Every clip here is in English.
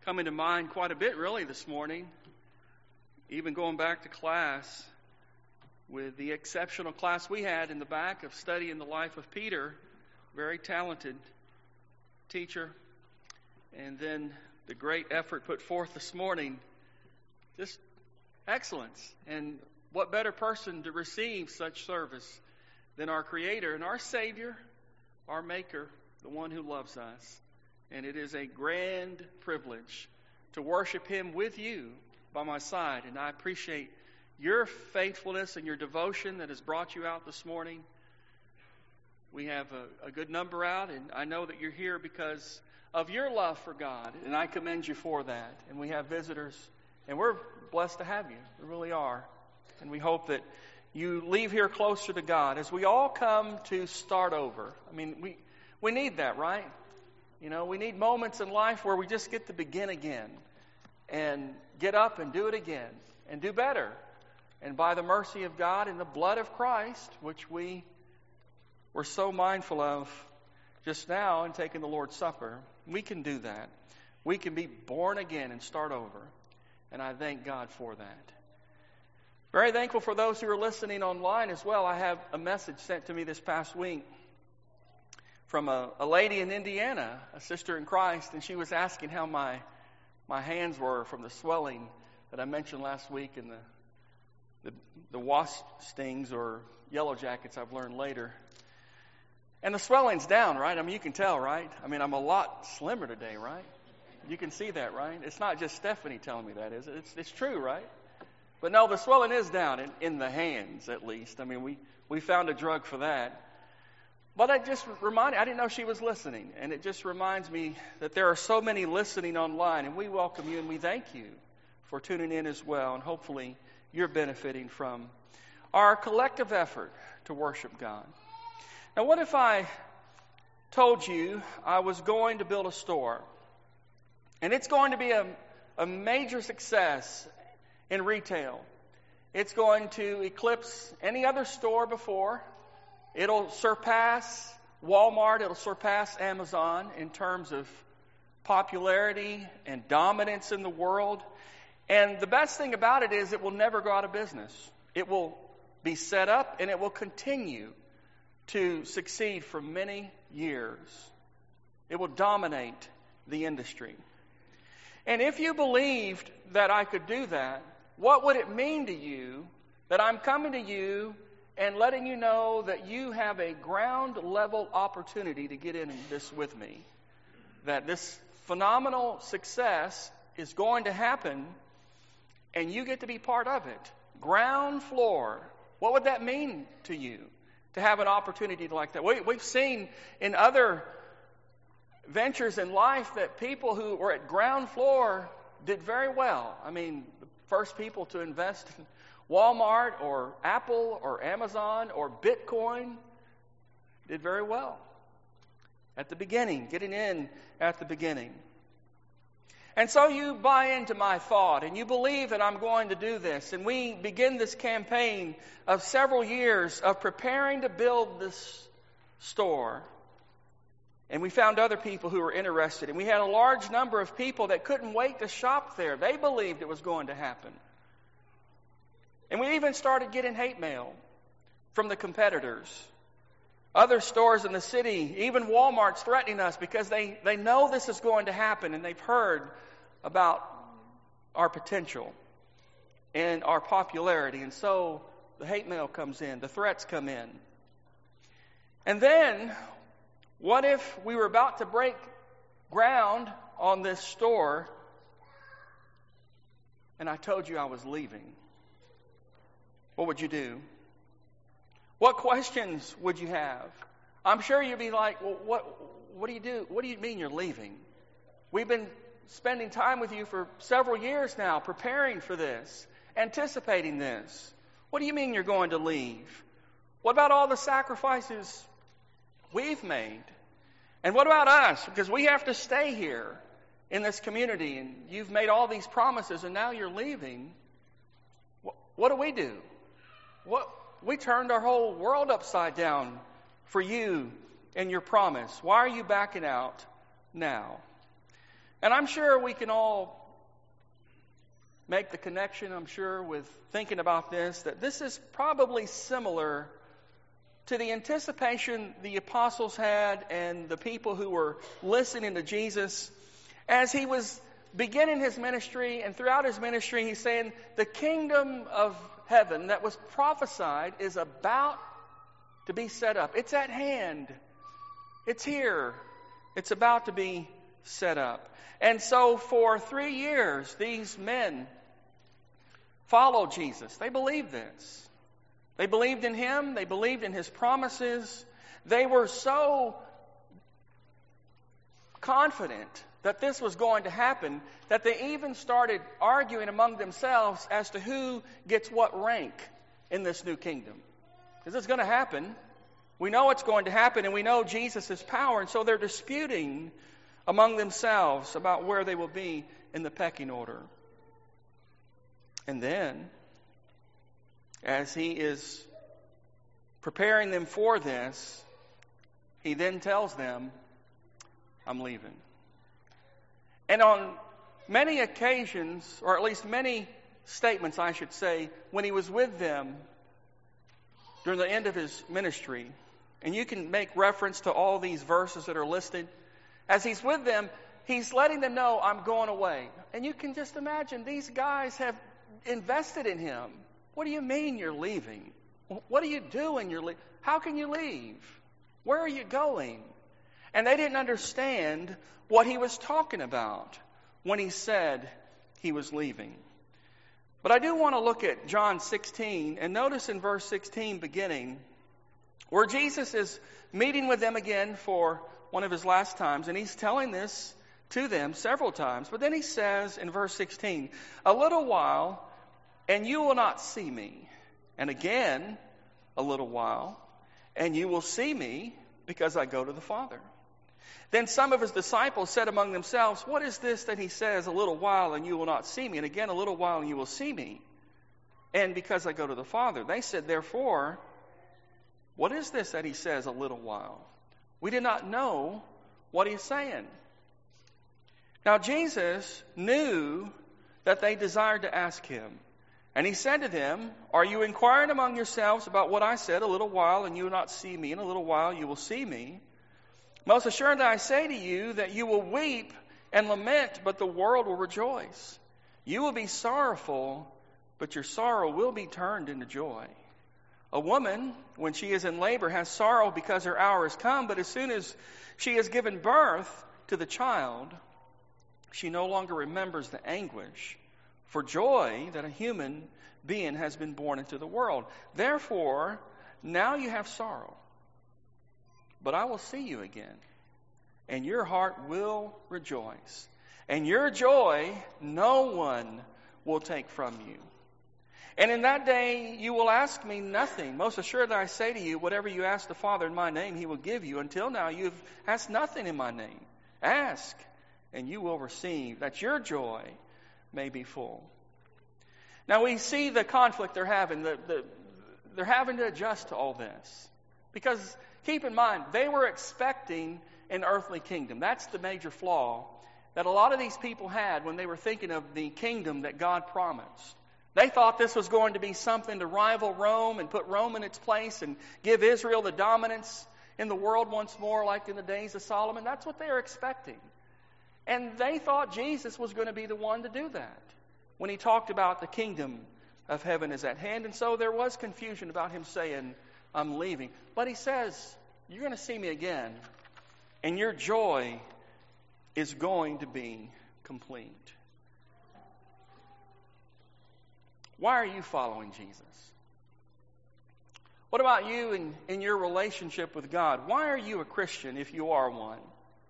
coming to mind quite a bit really this morning, even going back to class with the exceptional class we had in the back of studying the life of Peter, very talented teacher, and then the great effort put forth this morning, just excellence. And what better person to receive such service than our Creator and our Savior, our Maker, the one who loves us. And it is a grand privilege to worship Him with you by my side. And I appreciate your faithfulness and your devotion that has brought you out this morning. We have a good number out, and I know that you're here because of your love for God, and I commend you for that. And we have visitors, and we're blessed to have you. We really are. And we hope that you leave here closer to God as we all come to start over. I mean, we need that, right? You know, we need moments in life where we just get to begin again and get up and do it again and do better. And by the mercy of God and the blood of Christ, which we were so mindful of just now in taking the Lord's Supper, we can do that. We can be born again and start over. And I thank God for that. Very thankful for those who are listening online as well. I have a message sent to me this past week from a lady in Indiana, a sister in Christ, and she was asking how my hands were from the swelling that I mentioned last week and the wasp stings or yellow jackets I've learned later. And the swelling's down, right? I mean, you can tell, right? I mean, I'm a lot slimmer today, right? You can see that, right? It's not just Stephanie telling me that, is it? It's true, right? But no, the swelling is down in the hands, at least. I mean, we found a drug for that. But I didn't know she was listening. And it just reminds me that there are so many listening online. And we welcome you and we thank you for tuning in as well. And hopefully you're benefiting from our collective effort to worship God. Now, what if I told you I was going to build a store? And it's going to be a major success in retail. It's going to eclipse any other store before. It'll surpass Walmart. It'll surpass Amazon in terms of popularity and dominance in the world. And the best thing about it is it will never go out of business. It will be set up and it will continue to succeed for many years. It will dominate the industry. And if you believed that I could do that, what would it mean to you that I'm coming to you and letting you know that you have a ground level opportunity to get in this with me? That this phenomenal success is going to happen and you get to be part of it. Ground floor. What would that mean to you to have an opportunity like that? We've seen in other ventures in life that people who were at ground floor did very well. I mean, the first people to invest in Walmart or Apple or Amazon or Bitcoin did very well at the beginning, getting in at the beginning. And so you buy into my thought and you believe that I'm going to do this. And we begin this campaign of several years of preparing to build this store. And we found other people who were interested. And we had a large number of people that couldn't wait to shop there. They believed it was going to happen. And we even started getting hate mail from the competitors. Other stores in the city, even Walmart's threatening us because they know this is going to happen and they've heard about our potential and our popularity. And so the hate mail comes in, the threats come in. And then, what if we were about to break ground on this store and I told you I was leaving? What would you do? What questions would you have? I'm sure you'd be like, well, what do you do? What do you mean you're leaving? We've been spending time with you for several years now, preparing for this, anticipating this. What do you mean you're going to leave? What about all the sacrifices we've made? And what about us? Because we have to stay here in this community, and you've made all these promises, and now you're leaving. What do? We turned our whole world upside down for you and your promise. Why are you backing out now? And I'm sure we can all make the connection, I'm sure, with thinking about this, that this is probably similar to the anticipation the apostles had and the people who were listening to Jesus as he was beginning his ministry. And throughout his ministry, he's saying the kingdom of heaven that was prophesied is about to be set up. It's at hand. It's here. It's about to be set up. And so for 3 years, these men followed Jesus. They believed this. They believed in him. They believed in his promises. They were so confident that this was going to happen that they even started arguing among themselves as to who gets what rank in this new kingdom. Because it's going to happen. We know it's going to happen, and we know Jesus' power, and so they're disputing among themselves about where they will be in the pecking order. And then, as he is preparing them for this, he then tells them, I'm leaving. And on many occasions, or at least many statements, I should say, when he was with them during the end of his ministry, and you can make reference to all these verses that are listed, as he's with them, he's letting them know, I'm going away. And you can just imagine, these guys have invested in him. What do you mean you're leaving? What are you doing? How can you leave? Where are you going? And they didn't understand what he was talking about when he said he was leaving. But I do want to look at John 16, and notice in verse 16 beginning, where Jesus is meeting with them again for one of his last times, and he's telling this to them several times. But then he says in verse 16, a little while, and you will not see me. And again, a little while, and you will see me, because I go to the Father. Then some of his disciples said among themselves, what is this that he says, a little while, and you will not see me? And again, a little while, and you will see me. And because I go to the Father. They said, therefore, what is this that he says, a little while? We did not know what he's saying. Now, Jesus knew that they desired to ask him. And he said to them, are you inquiring among yourselves about what I said, a little while, and you will not see me, and a little while you will see me? Most assuredly I say to you that you will weep and lament, but the world will rejoice. You will be sorrowful, but your sorrow will be turned into joy. A woman, when she is in labor, has sorrow because her hour has come, but as soon as she has given birth to the child, she no longer remembers the anguish for joy that a human being has been born into the world. Therefore, now you have sorrow, but I will see you again, and your heart will rejoice. And your joy no one will take from you. And in that day you will ask me nothing. Most assuredly I say to you, whatever you ask the Father in my name, he will give you. Until now you have asked nothing in my name. Ask, and you will receive, that your joy may be full. Now we see the conflict they're having. They're having to adjust to all this. Because keep in mind, they were expecting an earthly kingdom. That's the major flaw that a lot of these people had when they were thinking of the kingdom that God promised. They thought this was going to be something to rival Rome and put Rome in its place and give Israel the dominance in the world once more, like in the days of Solomon. That's what they were expecting. And they thought Jesus was going to be the one to do that when he talked about the kingdom of heaven is at hand. And so there was confusion about him saying, I'm leaving. But he says, you're going to see me again, and your joy is going to be complete. Why are you following Jesus? What about you in your relationship with God? Why are you a Christian if you are one?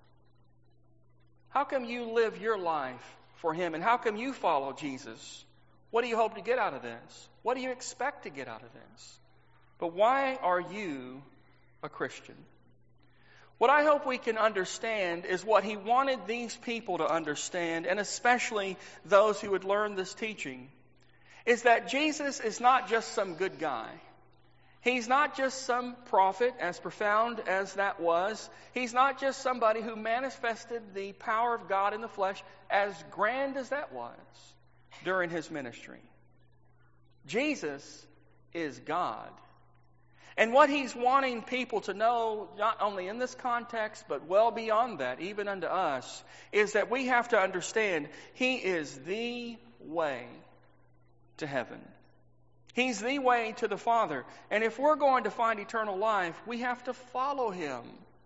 How come you live your life for him? And how come you follow Jesus? What do you hope to get out of this? What do you expect to get out of this? But why are you a Christian? What I hope we can understand is what he wanted these people to understand, and especially those who would learn this teaching, is that Jesus is not just some good guy. He's not just some prophet, as profound as that was. He's not just somebody who manifested the power of God in the flesh, as grand as that was during his ministry. Jesus is God. And what he's wanting people to know, not only in this context, but well beyond that, even unto us, is that we have to understand he is the way to heaven. He's the way to the Father. And if we're going to find eternal life, we have to follow him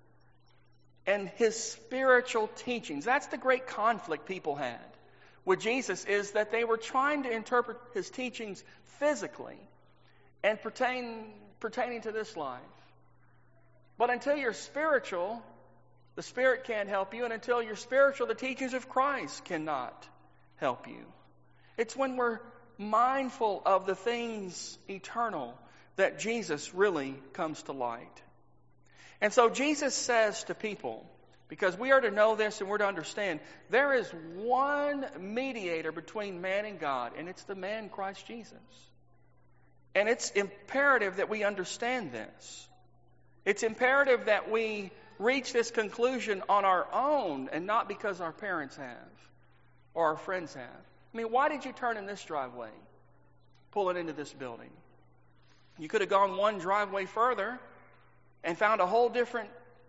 and his spiritual teachings. That's the great conflict people had with Jesus, is that they were trying to interpret his teachings physically and pertaining to this life. But until you're spiritual, the Spirit can't help you. And until you're spiritual, the teachings of Christ cannot help you. It's when we're mindful of the things eternal that Jesus really comes to light. And so Jesus says to people, because we are to know this and we're to understand, there is one mediator between man and God, and it's the man Christ Jesus. And it's imperative that we understand this. It's imperative that we reach this conclusion on our own and not because our parents have or our friends have. I mean, why did you turn in this driveway, pull it into this building? You could have gone one driveway further and found a whole different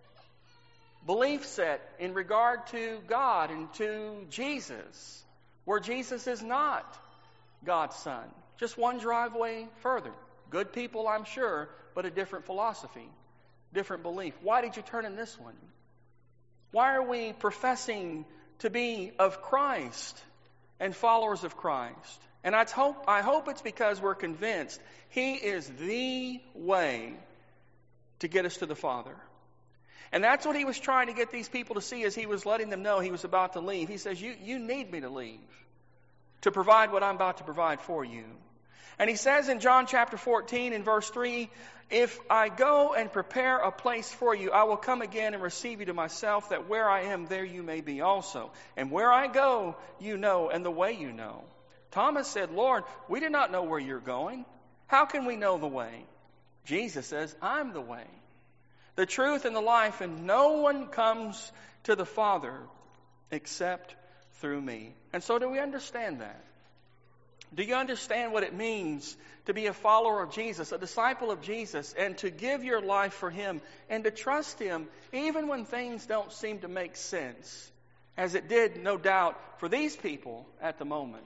belief set in regard to God and to Jesus, where Jesus is not God's Son. Just one driveway further. Good people, I'm sure, but a different philosophy, different belief. Why did you turn in this one? Why are we professing to be of Christ and followers of Christ? And I hope it's because we're convinced he is the way to get us to the Father. And that's what he was trying to get these people to see as he was letting them know he was about to leave. He says, you need me to leave to provide what I'm about to provide for you. And he says in John chapter 14 in verse 3, if I go and prepare a place for you, I will come again and receive you to myself, that where I am, there you may be also. And where I go, you know, and the way you know. Thomas said, Lord, we do not know where you're going. How can we know the way? Jesus says, I'm the way, the truth, and the life, and no one comes to the Father except through me. And so do we understand that? Do you understand what it means to be a follower of Jesus, a disciple of Jesus, and to give your life for him and to trust him even when things don't seem to make sense, as it did, no doubt, for these people at the moment?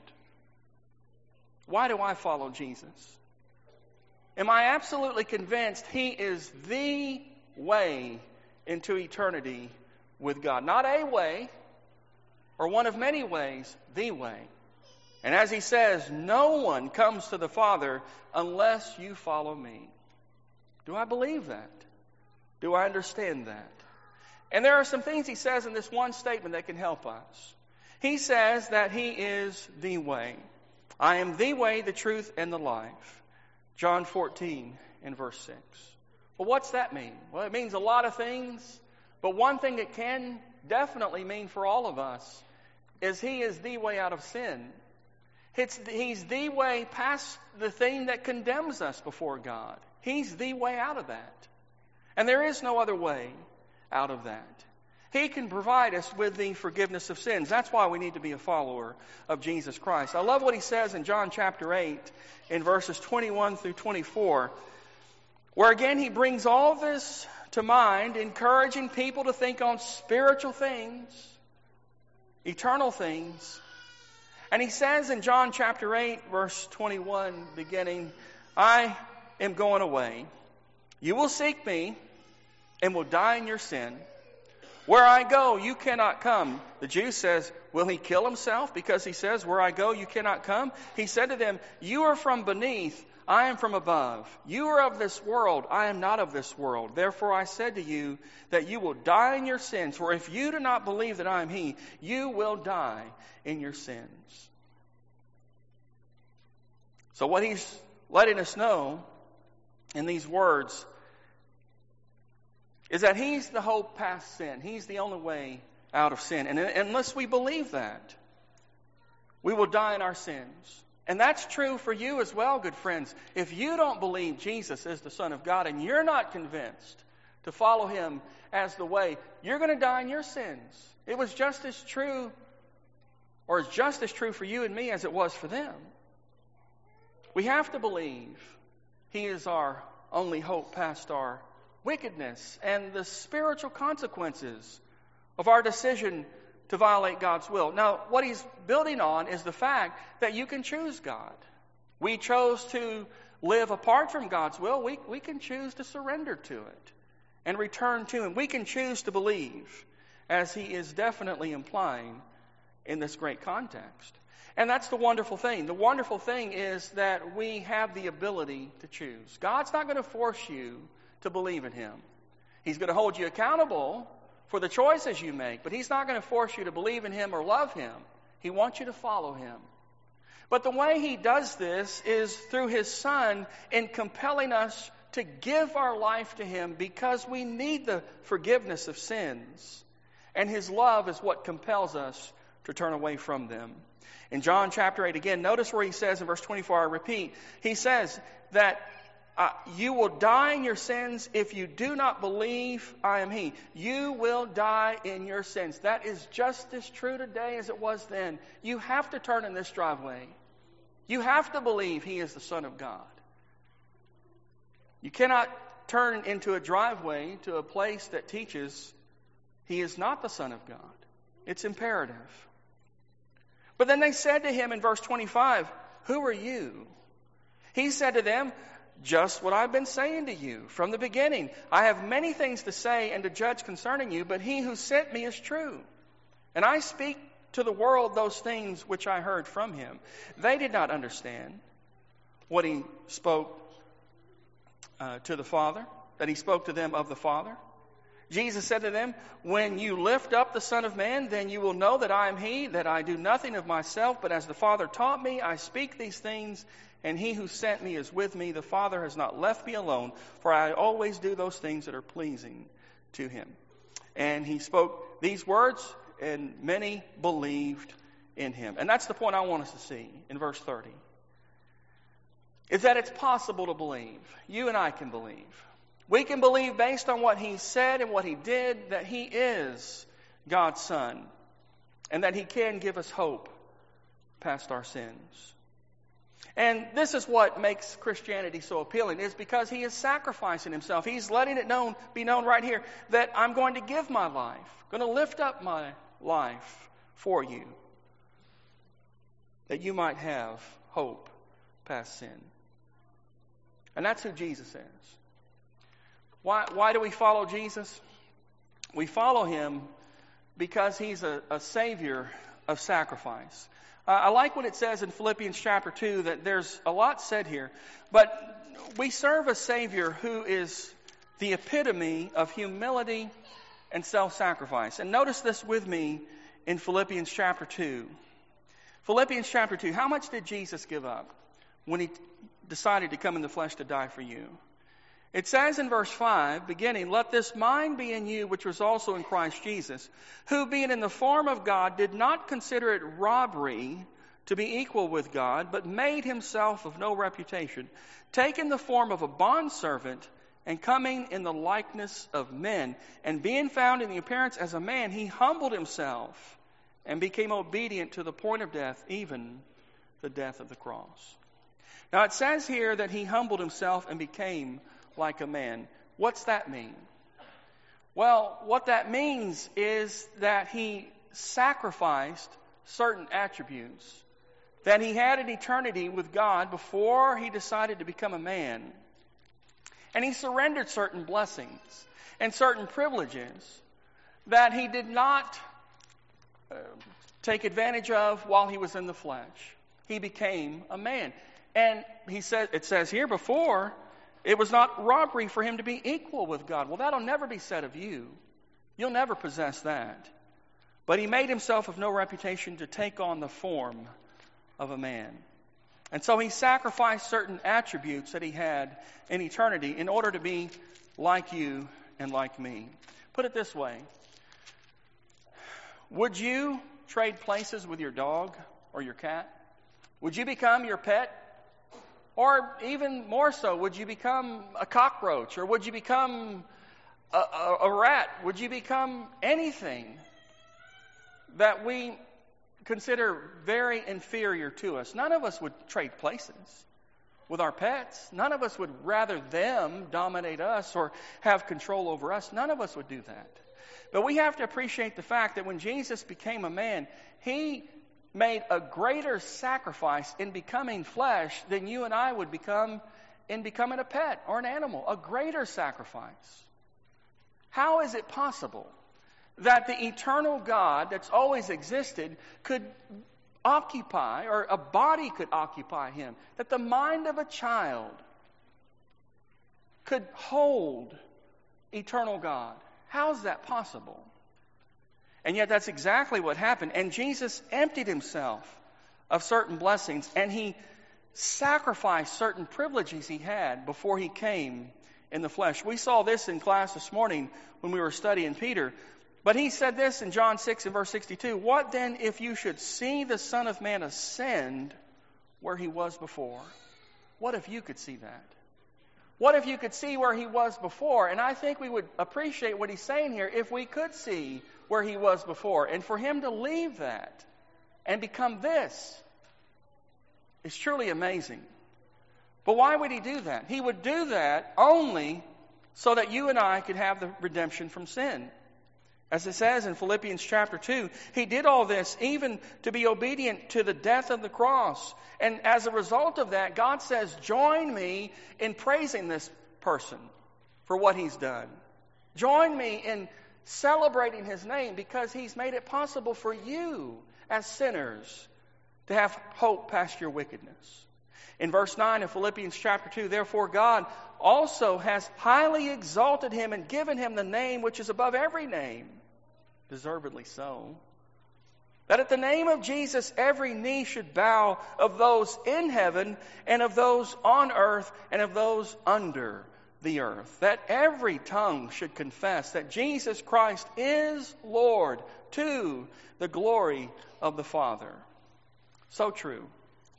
Why do I follow Jesus? Am I absolutely convinced he is the way into eternity with God? Not a way, or one of many ways, the way. And as he says, no one comes to the Father unless you follow me. Do I believe that? Do I understand that? And there are some things he says in this one statement that can help us. He says that he is the way. I am the way, the truth, and the life. John 14 in verse 6. Well, what's that mean? Well, it means a lot of things, but one thing it can definitely mean for all of us is he is the way out of sin. He's the way past the thing that condemns us before God. He's the way out of that. And there is no other way out of that. He can provide us with the forgiveness of sins. That's why we need to be a follower of Jesus Christ. I love what he says in John chapter 8 in verses 21 through 24, where again he brings all this to mind, encouraging people to think on spiritual things, eternal things. And he says in John chapter 8, verse 21, beginning, I am going away. You will seek me and will die in your sin. Where I go, you cannot come. The Jew says, will he kill himself because he says, where I go, you cannot come? He said to them, you are from beneath, I am from above. You are of this world, I am not of this world. Therefore I said to you that you will die in your sins. For if you do not believe that I am he, you will die in your sins. So what he's letting us know in these words is that he's the hope past sin. He's the only way out of sin. And unless we believe that, we will die in our sins. And that's true for you as well, good friends. If you don't believe Jesus is the Son of God and you're not convinced to follow Him as the way, you're going to die in your sins. It was just as true, or is just as true for you and me as it was for them. We have to believe He is our only hope past our wickedness and the spiritual consequences of our decision to violate God's will. Now, what he's building on is the fact that you can choose God. We chose to live apart from God's will. We can choose to surrender to it and return to Him. We can choose to believe, as he is definitely implying in this great context. And that's the wonderful thing. The wonderful thing is that we have the ability to choose. God's not going to force you to believe in Him. He's going to hold you accountable for the choices you make, but He's not going to force you to believe in Him or love Him. He wants you to follow Him. But the way He does this is through His Son in compelling us to give our life to Him because we need the forgiveness of sins. And His love is what compels us to turn away from them. In John chapter 8, again, notice where He says in verse 24, I repeat, He says that you will die in your sins if you do not believe I am He. You will die in your sins. That is just as true today as it was then. You have to turn in this driveway. You have to believe He is the Son of God. You cannot turn into a driveway to a place that teaches He is not the Son of God. It's imperative. But then they said to Him in verse 25, who are you? He said to them, just what I've been saying to you from the beginning. I have many things to say and to judge concerning you, but He who sent me is true. And I speak to the world those things which I heard from Him. They did not understand what He spoke to the Father, that He spoke to them of the Father. Jesus said to them, when you lift up the Son of Man, then you will know that I am He, that I do nothing of myself, but as the Father taught me, I speak these things, and He who sent me is with me. The Father has not left me alone, for I always do those things that are pleasing to Him. And He spoke these words, and many believed in Him. And that's the point I want us to see in verse 30. Is that it's possible to believe. You and I can believe. We can believe based on what He said and what He did that He is God's Son and that He can give us hope past our sins. And this is what makes Christianity so appealing, is because He is sacrificing Himself. He's letting it be known right here that I'm going to give my life, going to lift up my life for you, that you might have hope past sin. And that's who Jesus is. Why do we follow Jesus? We follow Him because He's a Savior of sacrifice. I like what it says in Philippians chapter 2, that there's a lot said here, but we serve a Savior who is the epitome of humility and self-sacrifice. And notice this with me in Philippians chapter 2. Philippians chapter 2, how much did Jesus give up when He decided to come in the flesh to die for you? It says in verse 5, beginning, let this mind be in you which was also in Christ Jesus, who being in the form of God did not consider it robbery to be equal with God, but made Himself of no reputation, taking the form of a bondservant and coming in the likeness of men, and being found in the appearance as a man, He humbled Himself and became obedient to the point of death, even the death of the cross. Now it says here that He humbled Himself and became like a man. What's that mean? Well, what that means is that He sacrificed certain attributes that He had in eternity with God before He decided to become a man. And He surrendered certain blessings and certain privileges that He did not take advantage of while He was in the flesh. He became a man. And it says here before, it was not robbery for Him to be equal with God. Well, that'll never be said of you. You'll never possess that. But He made Himself of no reputation to take on the form of a man. And so He sacrificed certain attributes that He had in eternity in order to be like you and like me. Put it this way. Would you trade places with your dog or your cat? Would you become your pet? Or even more so, would you become a cockroach? Or would you become a rat? Would you become anything that we consider very inferior to us? None of us would trade places with our pets. None of us would rather them dominate us or have control over us. None of us would do that. But we have to appreciate the fact that when Jesus became a man, He made a greater sacrifice in becoming flesh than you and I would become in becoming a pet or an animal. A greater sacrifice. How is it possible that the eternal God that's always existed could occupy, or a body could occupy Him? That the mind of a child could hold eternal God? How is that possible? And yet that's exactly what happened. And Jesus emptied Himself of certain blessings, and He sacrificed certain privileges He had before He came in the flesh. We saw this in class this morning when we were studying Peter. But He said this in John 6 and verse 62, "What then if you should see the Son of Man ascend where He was before?" What if you could see that? What if you could see where He was before? And I think we would appreciate what He's saying here if we could see where He was before. And for Him to leave that and become this is truly amazing. But why would He do that? He would do that only so that you and I could have the redemption from sin. As it says in Philippians chapter 2, He did all this even to be obedient to the death of the cross. And as a result of that, God says, join me in praising this person for what he's done. Join me in celebrating His name because He's made it possible for you as sinners to have hope past your wickedness. In verse 9 of Philippians chapter 2, "Therefore God also has highly exalted Him and given Him the name which is above every name," deservedly so, "that at the name of Jesus every knee should bow, of those in heaven and of those on earth and of those under the earth. That every tongue should confess that Jesus Christ is Lord, to the glory of the Father." So true.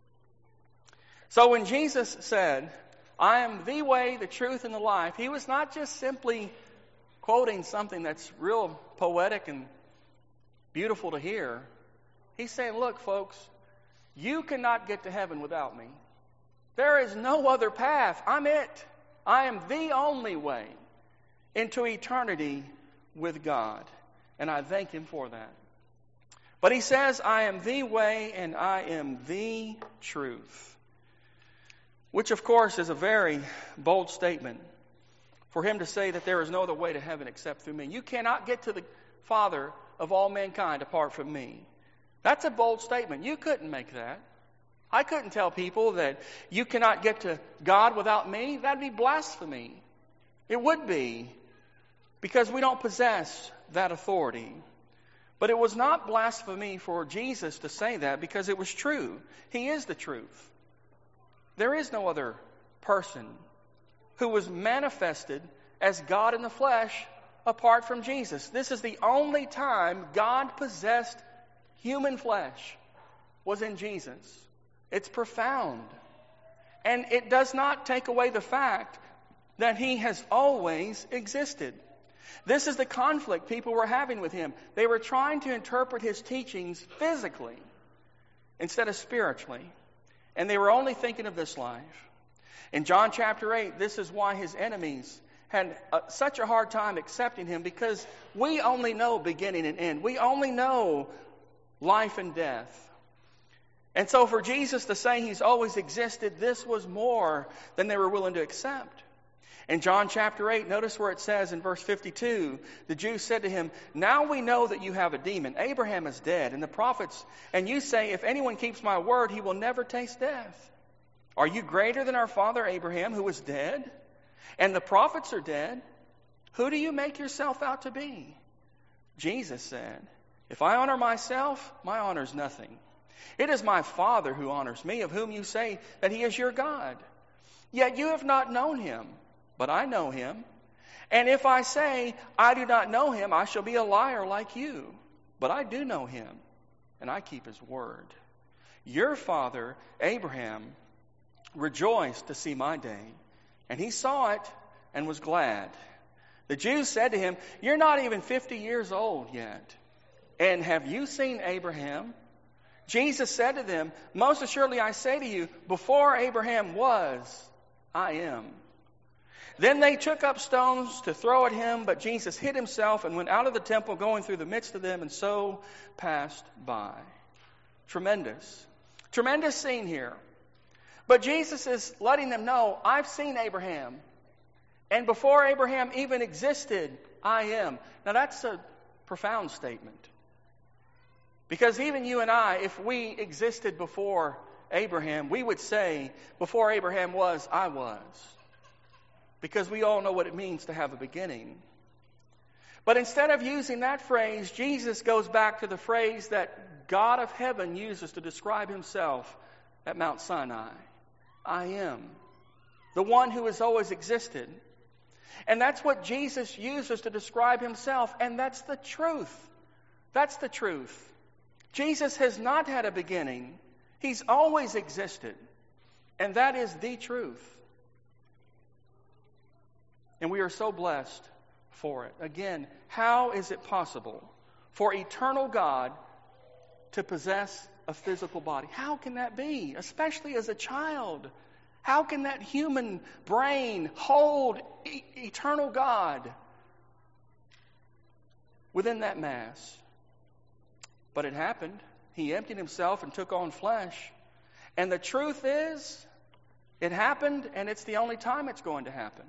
So when Jesus said, "I am the way, the truth, and the life," He was not just simply quoting something that's real poetic and beautiful to hear. He's saying, look, folks, you cannot get to heaven without me. There is no other path. I'm it. I am the only way into eternity with God. And I thank Him for that. But He says, "I am the way and I am the truth." Which, of course, is a very bold statement for Him to say that there is no other way to heaven except through me. You cannot get to the Father of all mankind apart from me. That's a bold statement. You couldn't make that. I couldn't tell people that you cannot get to God without me. That'd be blasphemy. It would be, because we don't possess that authority. But it was not blasphemy for Jesus to say that, because it was true. He is the truth. There is no other person who was manifested as God in the flesh apart from Jesus. This is the only time God possessed human flesh, was in Jesus. It's profound. And it does not take away the fact that He has always existed. This is the conflict people were having with Him. They were trying to interpret His teachings physically instead of spiritually. And they were only thinking of this life. In John chapter 8, this is why His enemies had such a hard time accepting Him, because we only know beginning and end. We only know life and death. And so for Jesus to say He's always existed, this was more than they were willing to accept. In John chapter 8, notice where it says in verse 52, the Jews said to Him, "Now we know that you have a demon. Abraham is dead, and the prophets, and you say, if anyone keeps my word, he will never taste death. Are you greater than our father Abraham, who was dead? And the prophets are dead. Who do you make yourself out to be?" Jesus said, "If I honor myself, my honor is nothing. It is my Father who honors me, of whom you say that He is your God. Yet you have not known Him, but I know Him. And if I say I do not know Him, I shall be a liar like you. But I do know Him, and I keep His word. your father Abraham rejoiced to see my day, and he saw it and was glad. The Jews said to him, you're not even 50 years old yet, and have you seen Abraham? Jesus said to them, most assuredly I say to you, before Abraham was, I am. Then they took up stones to throw at him, but Jesus hid himself and went out of the temple, going through the midst of them, and so passed by. Tremendous. Tremendous scene here. But Jesus is letting them know, I've seen Abraham. And before Abraham even existed, I am. Now that's a profound statement. Because even you and I, if we existed before Abraham, we would say, before Abraham was, I was. Because we all know what it means to have a beginning. But instead of using that phrase, Jesus goes back to the phrase that God of heaven uses to describe himself at Mount Sinai. I am. The one who has always existed. And that's what Jesus uses to describe himself. And that's the truth. That's the truth. Jesus has not had a beginning. He's always existed. And that is the truth. And we are so blessed for it. Again, how is it possible for eternal God to possess a physical body? How can that be? Especially as a child. How can that human brain hold eternal God within that mass? But it happened. He emptied himself and took on flesh. And the truth is, it happened, and it's the only time it's going to happen.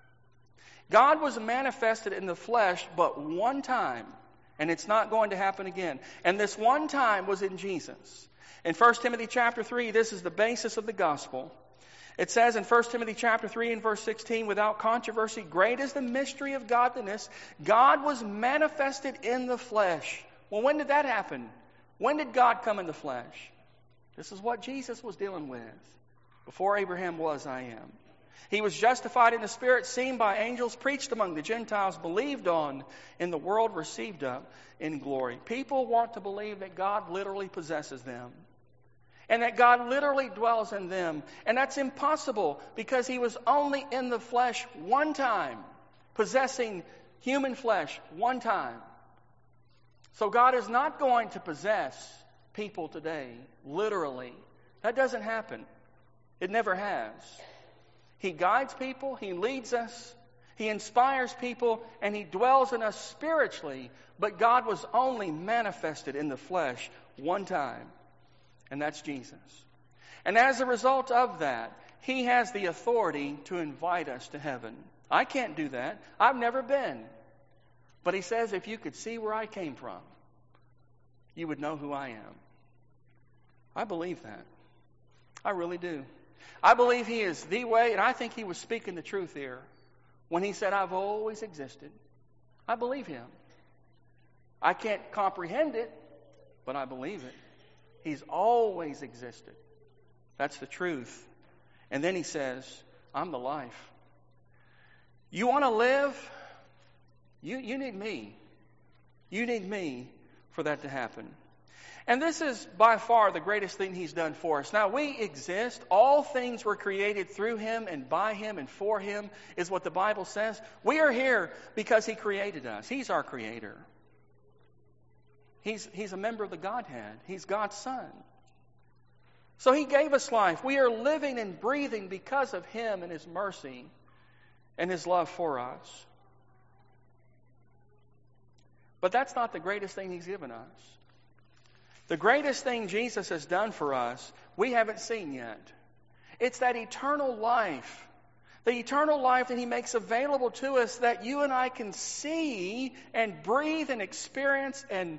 God was manifested in the flesh but one time, and it's not going to happen again. And this one time was in Jesus. In 1 Timothy chapter 3, this is the basis of the gospel. It says in 1 Timothy chapter 3 and verse 16, without controversy, great is the mystery of godliness. God was manifested in the flesh. Well, when did that happen? When did God come in the flesh? This is what Jesus was dealing with. Before Abraham was, I am. He was justified in the Spirit, seen by angels, preached among the Gentiles, believed on in the world, received up in glory. People want to believe that God literally possesses them. And that God literally dwells in them. And that's impossible because he was only in the flesh one time. Possessing human flesh one time. So God is not going to possess people today, literally. That doesn't happen. It never has. He guides people, he leads us, he inspires people, and he dwells in us spiritually. But God was only manifested in the flesh one time, and that's Jesus. And as a result of that, he has the authority to invite us to heaven. I can't do that. I've never been. But he says, if you could see where I came from, you would know who I am. I believe that. I really do. I believe he is the way, and I think he was speaking the truth here when he said, I've always existed. I believe him. I can't comprehend it, but I believe it. He's always existed. That's the truth. And then he says, I'm the life. You want to live? You need me. You need me for that to happen. And this is by far the greatest thing he's done for us. Now, we exist. All things were created through him and by him and for him, is what the Bible says. We are here because he created us. He's our creator. He's a member of the Godhead. He's God's Son. So he gave us life. We are living and breathing because of him and his mercy and his love for us. But that's not the greatest thing he's given us. The greatest thing Jesus has done for us, we haven't seen yet. It's that eternal life. The eternal life that he makes available to us that you and I can see and breathe and experience and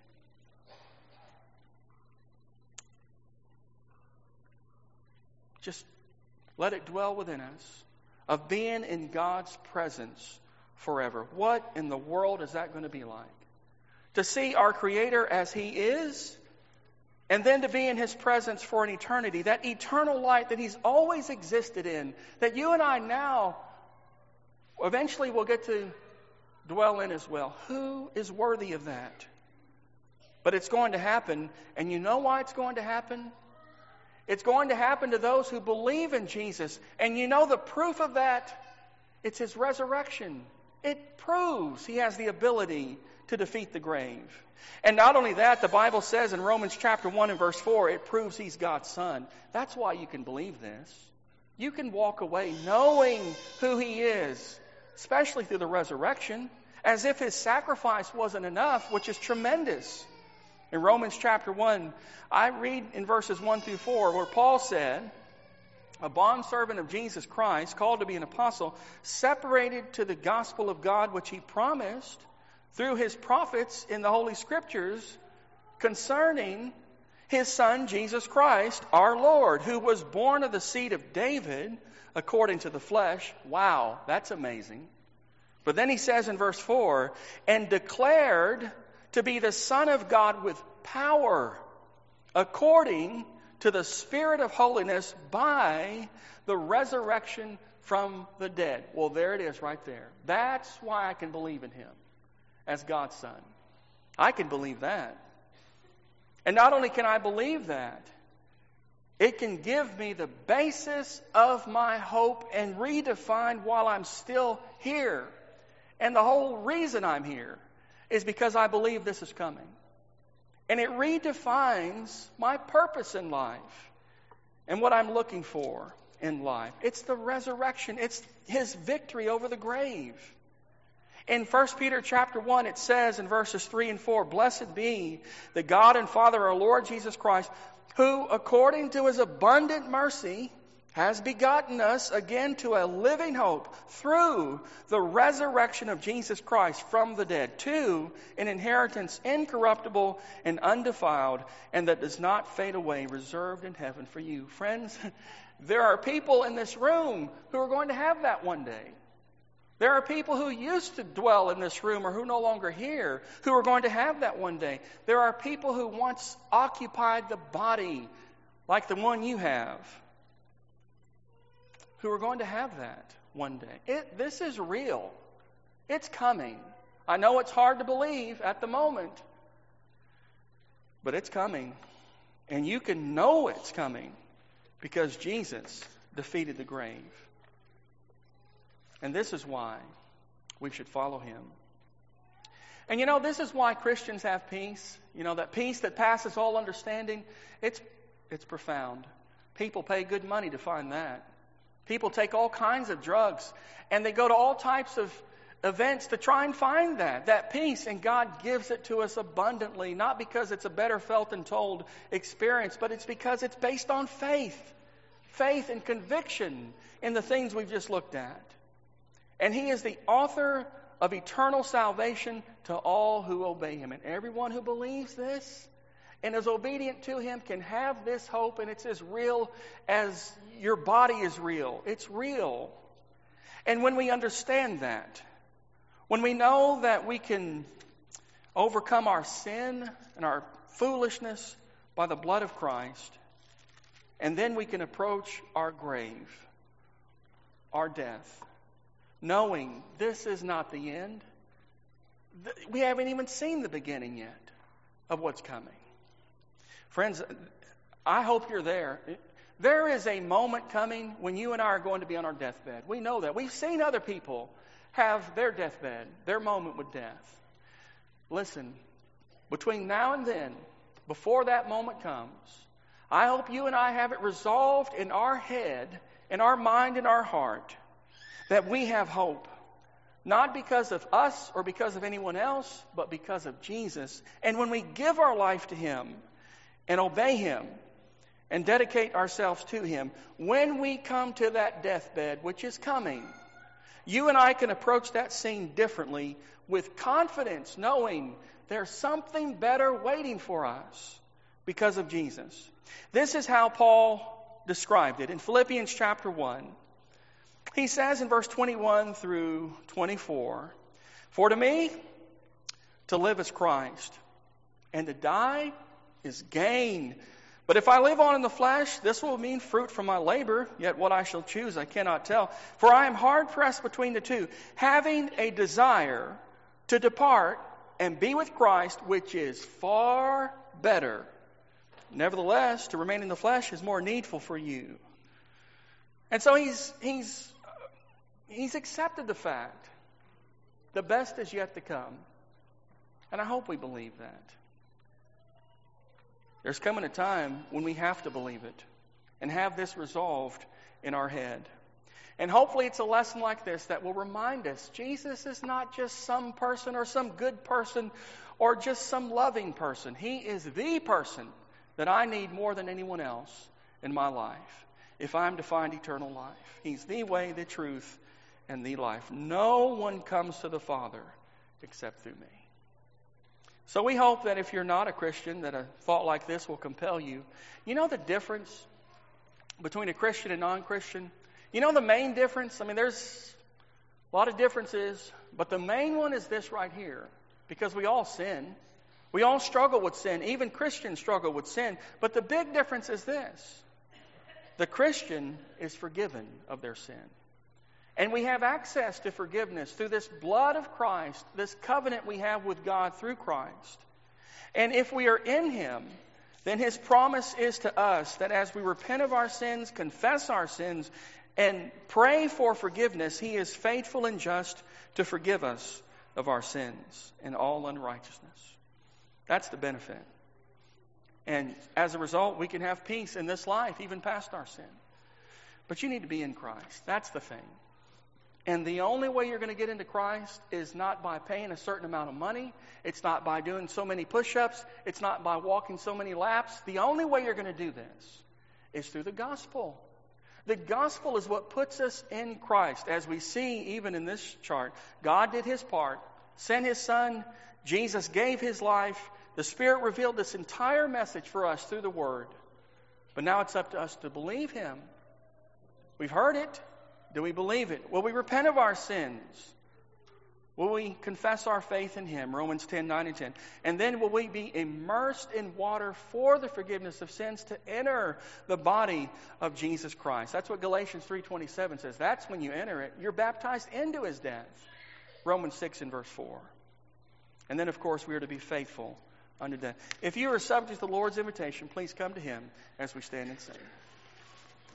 just let it dwell within us, of being in God's presence forever. What in the world is that going to be like? To see our Creator as he is, and then to be in his presence for an eternity. That eternal light that he's always existed in, that you and I now eventually will get to dwell in as well. Who is worthy of that? But it's going to happen, and you know why it's going to happen? It's going to happen to those who believe in Jesus. And you know the proof of that? It's His resurrection. It proves He has the ability to defeat the grave. And not only that, the Bible says in Romans chapter 1 and verse 4, it proves He's God's Son. That's why you can believe this. You can walk away knowing who He is, especially through the resurrection, as if His sacrifice wasn't enough, which is tremendous. In Romans chapter 1, I read in verses 1 through 4 where Paul said, a bondservant of Jesus Christ, called to be an apostle, separated to the gospel of God, which He promised through His prophets in the Holy Scriptures concerning His Son, Jesus Christ, our Lord, who was born of the seed of David according to the flesh. Wow, that's amazing. But then he says in verse 4, and declared to be the Son of God with power, according to the Spirit of holiness by the resurrection from the dead. Well, there it is right there. That's why I can believe in Him as God's Son. I can believe that. And not only can I believe that, it can give me the basis of my hope and redefine while I'm still here. And the whole reason I'm here is because I believe this is coming. And it redefines my purpose in life and what I'm looking for in life. It's the resurrection. It's His victory over the grave. In 1 Peter chapter 1, it says in verses 3 and 4, blessed be the God and Father of our Lord Jesus Christ, who according to His abundant mercy has begotten us again to a living hope through the resurrection of Jesus Christ from the dead, to an inheritance incorruptible and undefiled, and that does not fade away, reserved in heaven for you. Friends, there are people in this room who are going to have that one day. There are people who used to dwell in this room or who no longer here who are going to have that one day. There are people who once occupied the body like the one you have, who are going to have that one day. This is real. It's coming. I know it's hard to believe at the moment, but it's coming. And you can know it's coming because Jesus defeated the grave. And this is why we should follow Him. And you know, this is why Christians have peace. You know, that peace that passes all understanding. It's profound. People pay good money to find that. People take all kinds of drugs and they go to all types of events to try and find that peace. And God gives it to us abundantly, not because it's a better felt and told experience, but it's because it's based on faith. Faith and conviction in the things we've just looked at. And He is the author of eternal salvation to all who obey Him. And everyone who believes this and is obedient to Him can have this hope, and it's as real as your body is real. It's real. And when we understand that, when we know that we can overcome our sin and our foolishness by the blood of Christ, and then we can approach our grave, our death, knowing this is not the end. We haven't even seen the beginning yet of what's coming. Friends, I hope you're there. There is a moment coming when you and I are going to be on our deathbed. We know that. We've seen other people have their deathbed, their moment with death. Listen, between now and then, before that moment comes, I hope you and I have it resolved in our head, in our mind, in our heart, that we have hope. Not because of us or because of anyone else, but because of Jesus. And when we give our life to Him and obey Him and dedicate ourselves to Him, when we come to that deathbed, which is coming, you and I can approach that scene differently with confidence, knowing there's something better waiting for us because of Jesus. This is how Paul described it in Philippians chapter 1. He says in verse 21 through 24, for to me, to live is Christ, and to die is gain. But if I live on in the flesh, this will mean fruit from my labor, yet what I shall choose I cannot tell. For I am hard pressed between the two, having a desire to depart and be with Christ, which is far better. Nevertheless, to remain in the flesh is more needful for you. And so he's accepted the fact. The best is yet to come. And I hope we believe that. There's coming a time when we have to believe it and have this resolved in our head. And hopefully it's a lesson like this that will remind us Jesus is not just some person or some good person or just some loving person. He is the person that I need more than anyone else in my life if I'm to find eternal life. He's the way, the truth, and the life. No one comes to the Father except through me. So we hope that if you're not a Christian, that a thought like this will compel you. You know the difference between a Christian and non-Christian? You know the main difference? I mean, there's a lot of differences, but the main one is this right here. Because we all sin. We all struggle with sin. Even Christians struggle with sin. But the big difference is this. The Christian is forgiven of their sin. And we have access to forgiveness through this blood of Christ, this covenant we have with God through Christ. And if we are in Him, then His promise is to us that as we repent of our sins, confess our sins, and pray for forgiveness, He is faithful and just to forgive us of our sins and all unrighteousness. That's the benefit. And as a result, we can have peace in this life, even past our sin. But you need to be in Christ. That's the thing. And the only way you're going to get into Christ is not by paying a certain amount of money. It's not by doing so many push-ups. It's not by walking so many laps. The only way you're going to do this is through the gospel. The gospel is what puts us in Christ. As we see even in this chart, God did His part, sent His Son, Jesus gave His life, the Spirit revealed this entire message for us through the Word. But now it's up to us to believe Him. We've heard it. Do we believe it? Will we repent of our sins? Will we confess our faith in Him? Romans 10, 9 and 10. And then will we be immersed in water for the forgiveness of sins to enter the body of Jesus Christ? That's what Galatians 3:27 says. That's when you enter it. You're baptized into His death. Romans 6 and verse 4. And then, of course, we are to be faithful unto death. If you are subject to the Lord's invitation, please come to Him as we stand and sing.